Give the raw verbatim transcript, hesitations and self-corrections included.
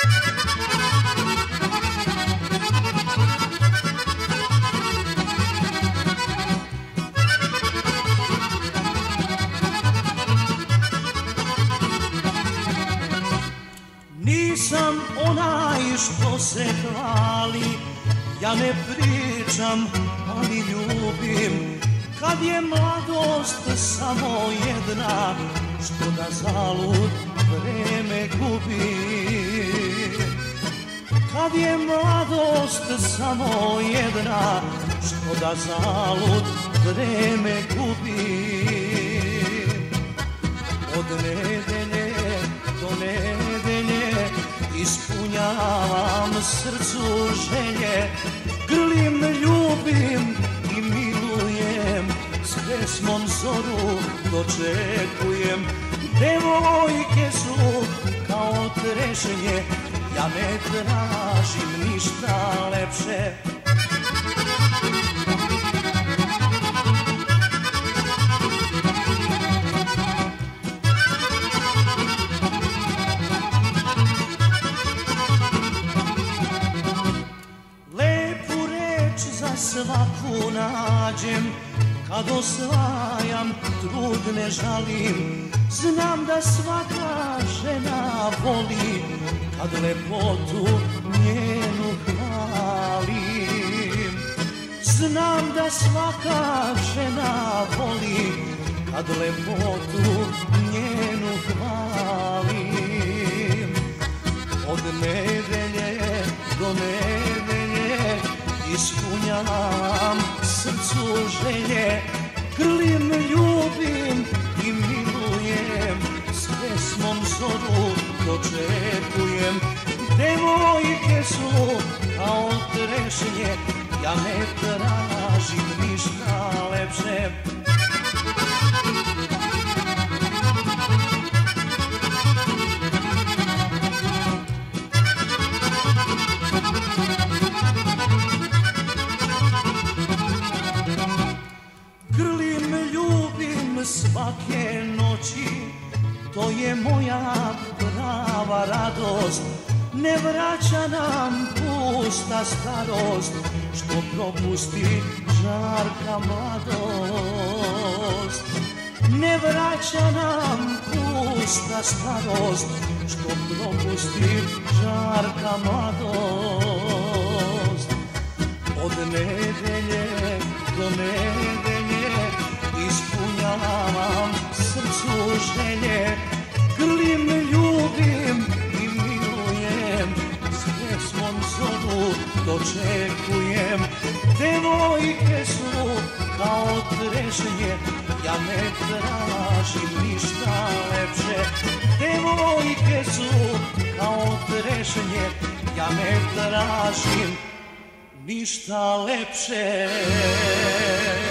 Nisam onaj što se hvali, ja ne pričam, ali ljubim. Kad je mladost samo jedna, što da zalud vreme gubi. Kad je mladost samo jedna, što da zalud vreme gubi. Od nedelje do nedelje ispunjavam srcu želje, grlim, ljubim i milujem, s pesmom zoru dočekujem. Devojke su kao trešnje, ja ne tražim ništa lepše. Svaku nađem, kad osvajam, trud ne žalim. Znam da svaka žena voli, kad lepotu njenu hvalim. Znam da svaka žena voli, kad lepotu njenu hvalim. Od nedelje do nedelje ispunjavam srcu želje, grlim, ljubim i milujem, s pesmom zoru dočekujem. Devojke su kao trešnje, ja ne tražim ništa lepše. Svake noći, to je moja prava radost. Ne vraća nam pusta starost, što propusti žarka mladost. Ne vraća nam pusta starost, što propusti žarka mladost. Od nedelje do nedelje ispunjavam srcu želje, grlim, ljubim i milujem, s pesmom zoru dočekujem. Devojke su kao trešnje, ja ne tražim ništa lepše. Devojke su kao trešnje, ja ne tražim ništa lepše.